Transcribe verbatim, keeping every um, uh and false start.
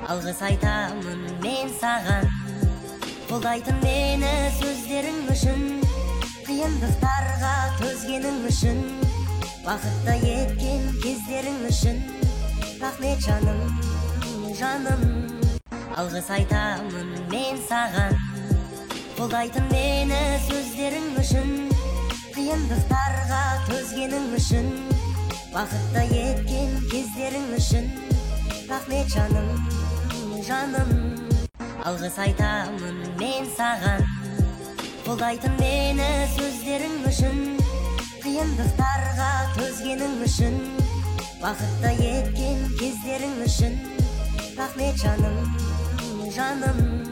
Алғыс айтамын мен саған, қолдайтын мені сөздерің үшін, қиындықтарға төзгенің үшін, бақытты еткен кездерің үшін. Рахмет жаным, жаным. Алғыс айтамын мен саған, қолдайтын мені сөздерің үшін, қиындықтарға төзгенің үшін, бақытты еткен кездерің үшін. Рахмет жаным, жаным. Алғыс айтамын мен саған, қолдайтын мені сөздерің үшін, қиындықтарға төзгенің үшін, бақытты еткен кездерің үшін. Рахмет жаным, жаным.